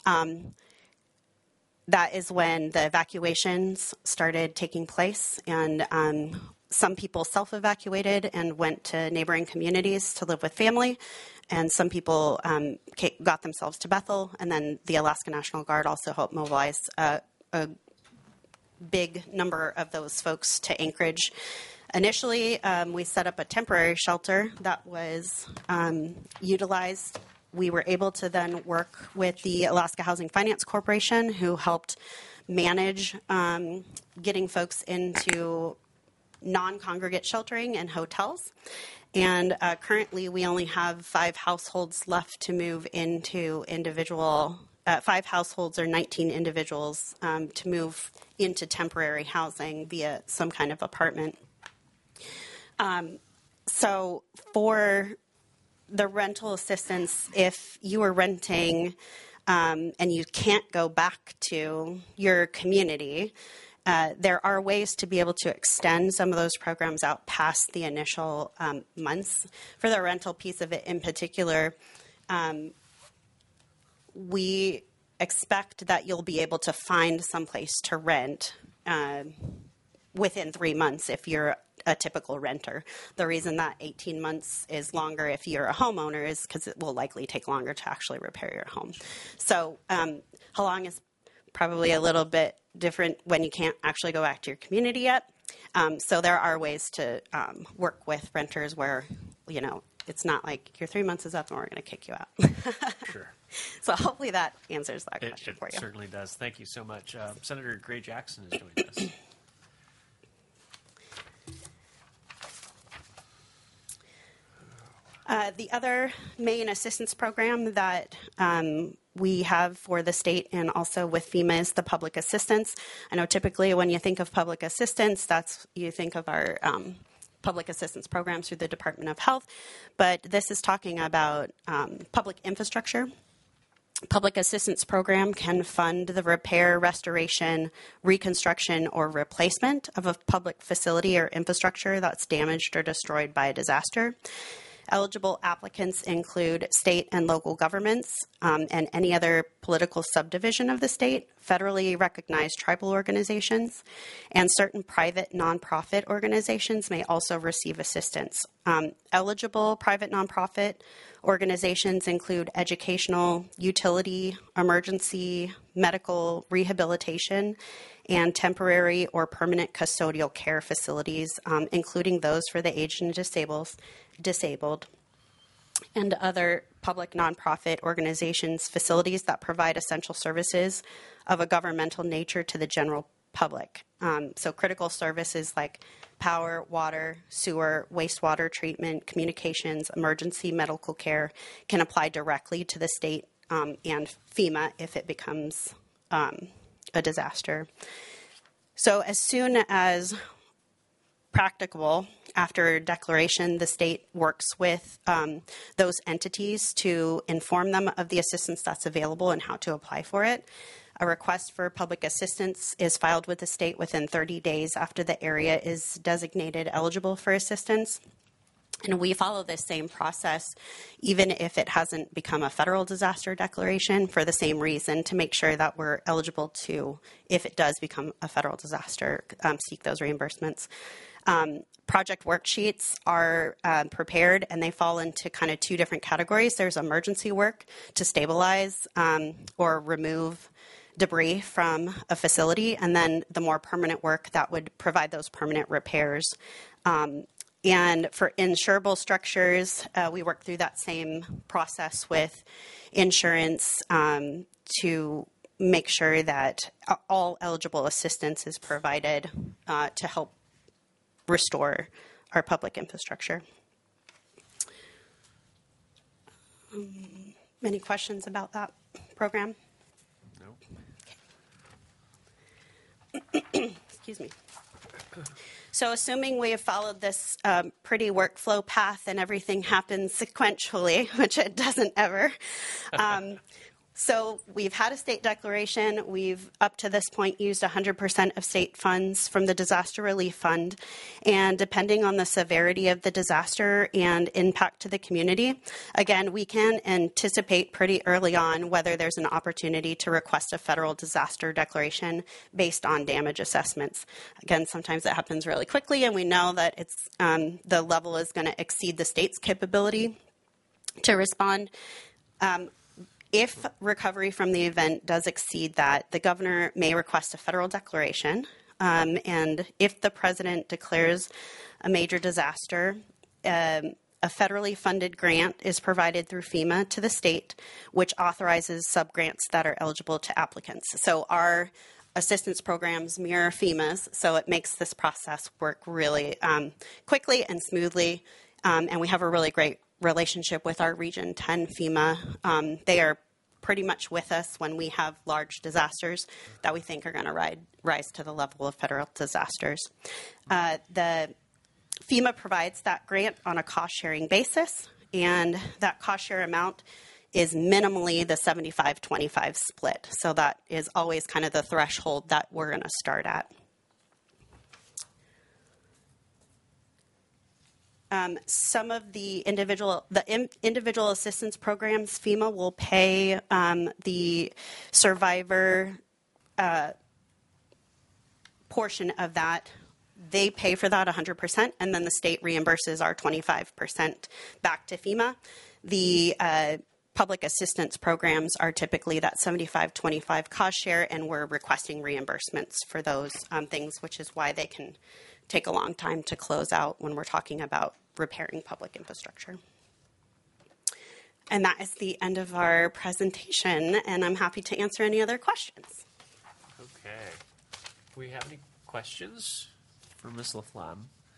That is when the evacuations started taking place, and some people self-evacuated and went to neighboring communities to live with family, and some people got themselves to Bethel, and then the Alaska National Guard also helped mobilize a big number of those folks to Anchorage. Initially, we set up a temporary shelter that was utilized. We were able to then work with the Alaska Housing Finance Corporation, who helped manage getting folks into non-congregate sheltering and hotels. And currently, we only have 5 households left to move into individual, 5 households or 19 individuals to move into temporary housing via some kind of apartment. So for the rental assistance, if you are renting and you can't go back to your community, there are ways to be able to extend some of those programs out past the initial months. For the rental piece of it in particular, we expect that you'll be able to find someplace to rent within 3 months if you're a typical renter. The reason that 18 months is longer if you're a homeowner is because it will likely take longer to actually repair your home. So how long is probably a little bit different when you can't actually go back to your community yet. So there are ways to work with renters where, you know, it's not like your 3 months is up and we're going to kick you out. Sure. So hopefully that answers that question for you. It certainly does. Thank you so much. Senator Gray Jackson is joining us. The other main assistance program that we have for the state and also with FEMA is the public assistance. I know typically when you think of public assistance, you think of our public assistance programs through the Department of Health, but this is talking about public infrastructure. Public assistance program can fund the repair, restoration, reconstruction, or replacement of a public facility or infrastructure that's damaged or destroyed by a disaster. Eligible applicants include state and local governments and any other political subdivision of the state, federally recognized tribal organizations, and certain private nonprofit organizations may also receive assistance. Eligible private nonprofit organizations include educational, utility, emergency, medical, rehabilitation, and temporary or permanent custodial care facilities, including those for the aged and disabled, and other public nonprofit organizations, facilities that provide essential services of a governmental nature to the general public. So critical services like power, water, sewer, wastewater treatment, communications, emergency medical care can apply directly to the state and FEMA if it becomes a disaster. So as soon as practicable, after declaration, the state works with those entities to inform them of the assistance that's available and how to apply for it. A request for public assistance is filed with the state within 30 days after the area is designated eligible for assistance. And we follow this same process, even if it hasn't become a federal disaster declaration, for the same reason, to make sure that we're eligible to, if it does become a federal disaster, seek those reimbursements. Project worksheets are prepared, and they fall into kind of 2 different categories. There's emergency work to stabilize or remove debris from a facility, and then the more permanent work that would provide those permanent repairs. And for insurable structures, we work through that same process with insurance to make sure that all eligible assistance is provided to help restore our public infrastructure. Any questions about that program? No. Excuse me. So assuming we have followed this pretty workflow path and everything happens sequentially, which it doesn't ever, So we've had a state declaration. We've, up to this point, used 100% of state funds from the Disaster Relief Fund. And depending on the severity of the disaster and impact to the community, again, we can anticipate pretty early on whether there's an opportunity to request a federal disaster declaration based on damage assessments. Again, sometimes it happens really quickly, and we know that it's the level is going to exceed the state's capability to respond. If recovery from the event does exceed that, the governor may request a federal declaration. And if the president declares a major disaster, a federally funded grant is provided through FEMA to the state, which authorizes subgrants that are eligible to applicants. So our assistance programs mirror FEMA's, so it makes this process work really quickly and smoothly. And we have a really great relationship with our Region 10 FEMA. They are pretty much with us when we have large disasters that we think are going to rise to the level of federal disasters. The FEMA provides that grant on a cost-sharing basis, and that cost-share amount is minimally the 75-25 split. So that is always kind of the threshold that we're going to start at. Some of the individual assistance programs, FEMA will pay the survivor portion of that. They pay for that 100%, and then the state reimburses our 25% back to FEMA. The public assistance programs are typically that 75-25 cost share, and we're requesting reimbursements for those things, which is why they can take a long time to close out when we're talking about repairing public infrastructure. And that is the end of our presentation, and I'm happy to answer any other questions. Okay. Do we have any questions for Ms. Laflamme?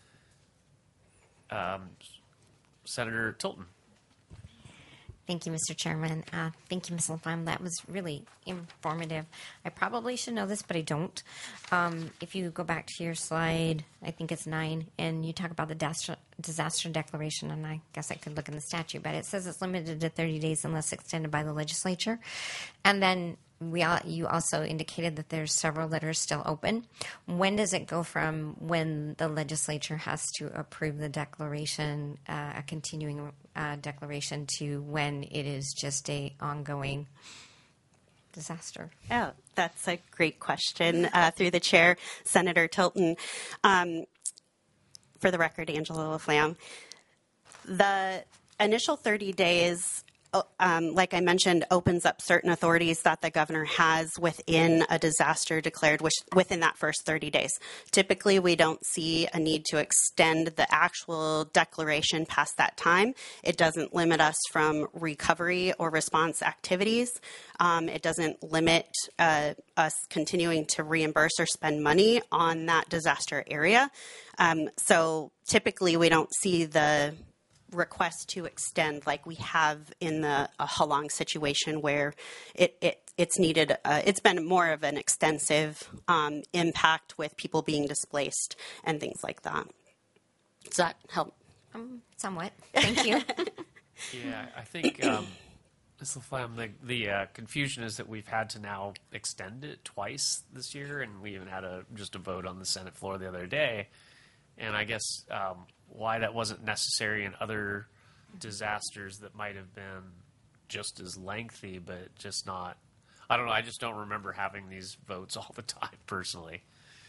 Senator Tilton. Thank you, Mr. Chairman. Thank you, Ms. Laflamme. That was really informative. I probably should know this, but I don't. If you go back to your slide, I think it's 9, and you talk about the disaster declaration, and I guess I could look in the statute, but it says it's limited to 30 days unless extended by the legislature. And then you also indicated that there's several that are still open. When does it go from when the legislature has to approve the declaration, a continuing declaration, to when it is just a ongoing disaster? Oh, that's a great question. Through the chair, Senator Tilton. For the record, Angela Laflamme. The initial 30 days, like I mentioned, opens up certain authorities that the governor has within a disaster declared within that first 30 days. Typically, we don't see a need to extend the actual declaration past that time. It doesn't limit us from recovery or response activities. It doesn't limit us continuing to reimburse or spend money on that disaster area. So typically, we don't see the request to extend like we have in the Halong situation where it's needed. It's been more of an extensive impact with people being displaced and things like that. Does that help? Somewhat. Thank you. Yeah, I think, Ms. Laflamme, the confusion is that we've had to now extend it twice this year, and we even had just a vote on the Senate floor the other day. And I guess why that wasn't necessary in other disasters that might have been just as lengthy, but just not. I don't know. I just don't remember having these votes all the time personally.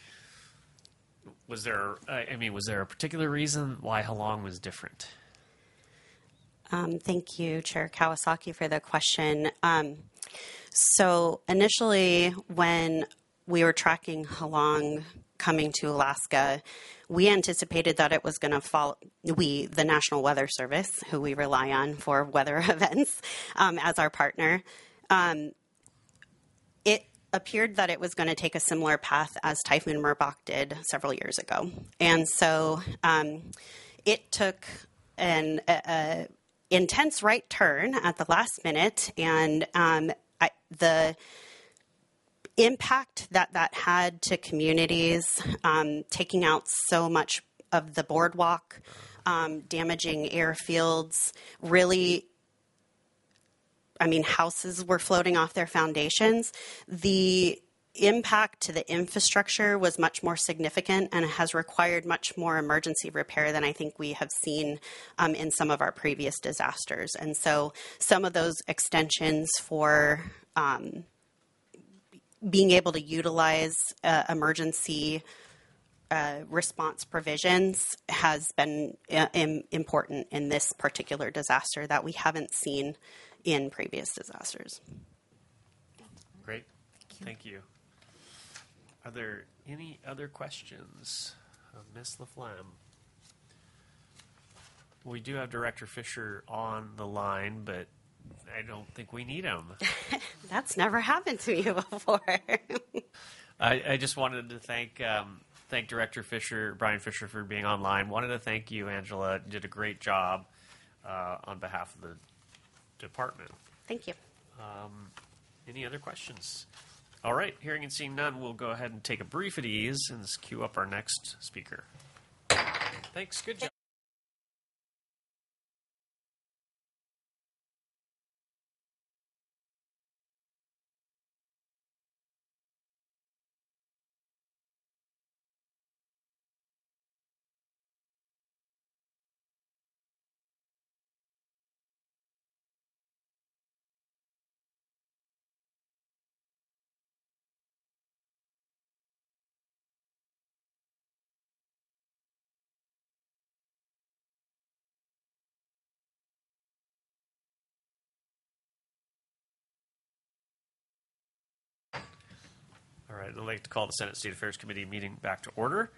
Was there a particular reason why Halong was different? Thank you, Chair Kawasaki, for the question. So initially, when we were tracking Halong coming to Alaska, we anticipated that it was going to follow the National Weather Service, who we rely on for weather events, as our partner. It appeared that it was going to take a similar path as Typhoon Merbok did several years ago. And so it took an intense right turn at the last minute, and the impact that had to communities, taking out so much of the boardwalk, damaging airfields, really houses were floating off their foundations. The impact to the infrastructure was much more significant and has required much more emergency repair than I think we have seen in some of our previous disasters. And so some of those extensions for being able to utilize emergency response provisions has been important in this particular disaster that we haven't seen in previous disasters. Great. Thank you. Are there any other questions of Ms. Laflamme? We do have Director Fisher on the line, but I don't think we need him. That's never happened to me before. I just wanted to thank Director Fisher, Brian Fisher, for being online. Wanted to thank you, Angela. You did a great job on behalf of the department. Thank you. Any other questions? All right, hearing and seeing none, we'll go ahead and take a brief at ease and queue up our next speaker. Thanks. Good job. All right, I'd like to call the Senate State Affairs Committee meeting back to order.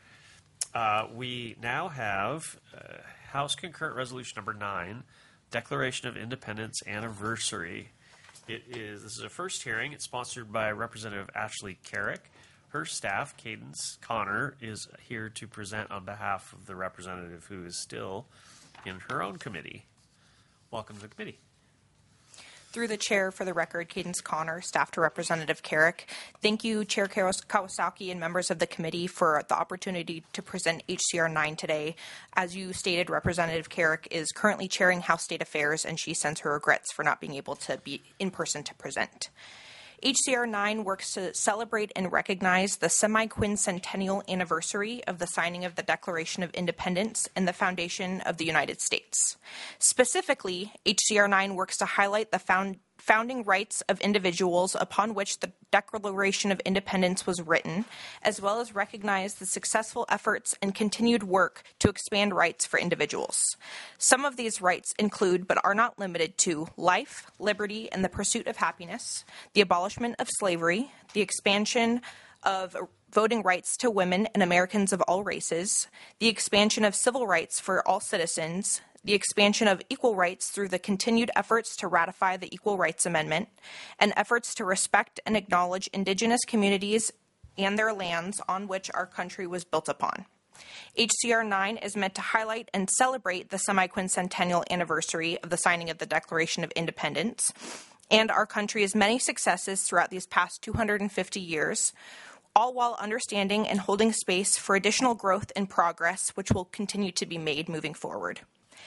We now have House Concurrent Resolution number 9, Declaration of Independence Anniversary. This is a first hearing. It's sponsored by Representative Ashley Carrick. Her staff, Cadence Connor, is here to present on behalf of the representative who is still in her own committee. Welcome to the committee. Through the chair, for the record, Cadence Connor, staff to Representative Carrick. Thank you, Chair Kawasaki and members of the committee for the opportunity to present HCR 9 today. As you stated, Representative Carrick is currently chairing House State Affairs, and she sends her regrets for not being able to be in person to present. HCR 9 works to celebrate and recognize the semi-quincentennial anniversary of the signing of the Declaration of Independence and the foundation of the United States. Specifically, HCR 9 works to highlight the founding rights of individuals upon which the Declaration of Independence was written, as well as recognize the successful efforts and continued work to expand rights for individuals. Some of these rights include, but are not limited to, life, liberty, and the pursuit of happiness, the abolishment of slavery, the expansion of voting rights to women and Americans of all races, the expansion of civil rights for all citizens, the expansion of equal rights through the continued efforts to ratify the Equal Rights Amendment, and efforts to respect and acknowledge Indigenous communities and their lands on which our country was built upon. HCR 9 is meant to highlight and celebrate the semi-quincentennial anniversary of the signing of the Declaration of Independence and our country's many successes throughout these past 250 years, all while understanding and holding space for additional growth and progress which will continue to be made moving forward.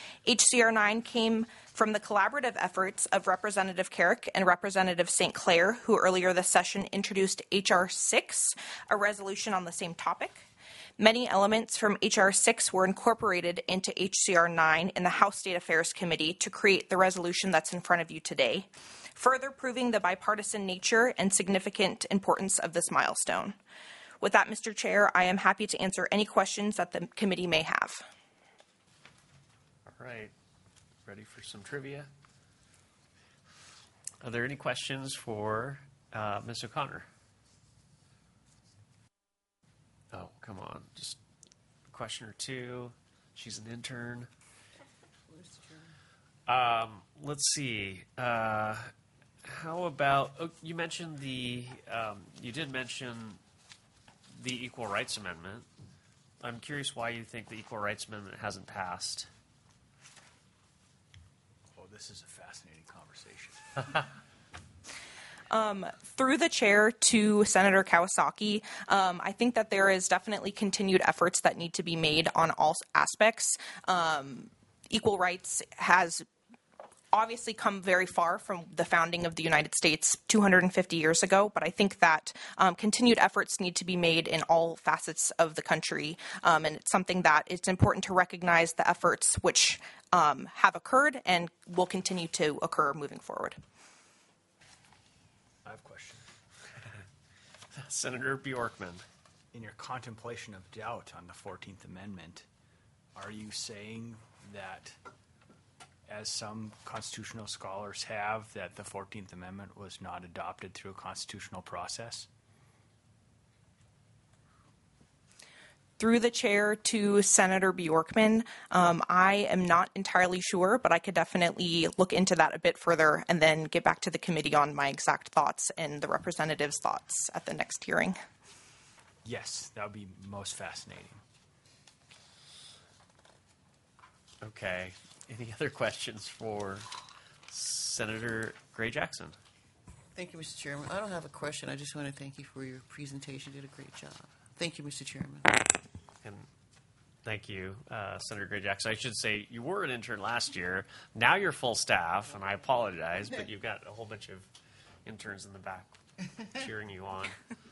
HCR 9 came from the collaborative efforts of Representative Carrick and Representative St. Clair, who earlier this session introduced HR 6, a resolution on the same topic. Many elements from HR 6 were incorporated into HCR 9 in the House State Affairs Committee to create the resolution that's in front of you today, further proving the bipartisan nature and significant importance of this milestone. With that, Mr. Chair, I am happy to answer any questions that the committee may have. All right. Ready for some trivia? Are there any questions for Ms. O'Connor? Oh, come on. Just a question or two. She's an intern. Let's see. How about, you mentioned you did mention the Equal Rights Amendment. I'm curious why you think the Equal Rights Amendment hasn't passed. Oh, this is a fascinating conversation. Through the chair to Senator Kawasaki, I think that there is definitely continued efforts that need to be made on all aspects. Equal rights has obviously come very far from the founding of the United States 250 years ago, but I think that continued efforts need to be made in all facets of the country, and it's something that it's important to recognize the efforts which have occurred and will continue to occur moving forward. I have a question. Senator Bjorkman. In your contemplation of doubt on the 14th Amendment, are you saying that, as some constitutional scholars have, that the 14th Amendment was not adopted through a constitutional process? Through the chair to Senator Bjorkman, I am not entirely sure, but I could definitely look into that a bit further and then get back to the committee on my exact thoughts and the representative's thoughts at the next hearing. Yes, that would be most fascinating. Okay. Any other questions for Senator Gray Jackson? Thank you, Mr. Chairman. I don't have a question. I just want to thank you for your presentation. You did a great job. Thank you, Mr. Chairman. And thank you, Senator Gray Jackson. I should say you were an intern last year. Now you're full staff, and I apologize, but you've got a whole bunch of interns in the back cheering you on.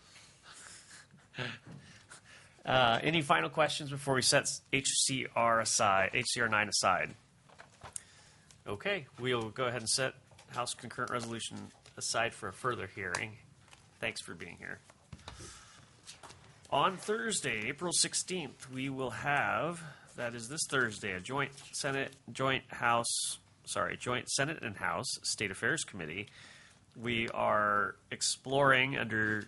Any final questions before we set HCR 9 aside? Okay, we'll go ahead and set House Concurrent Resolution aside for a further hearing. Thanks for being here. On Thursday, April 16th, we will have, that is this Thursday, a joint Senate and House State Affairs Committee. We are exploring under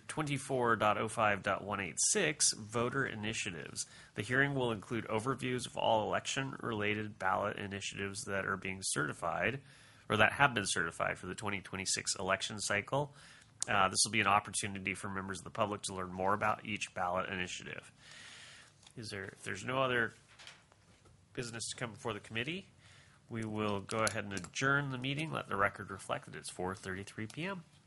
24.05.186 voter initiatives. The hearing will include overviews of all election-related ballot initiatives that are being certified, or that have been certified for the 2026 election cycle. This will be an opportunity for members of the public to learn more about each ballot initiative. If there's no other business to come before the committee, we will go ahead and adjourn the meeting. Let the record reflect that it's 4:33 p.m.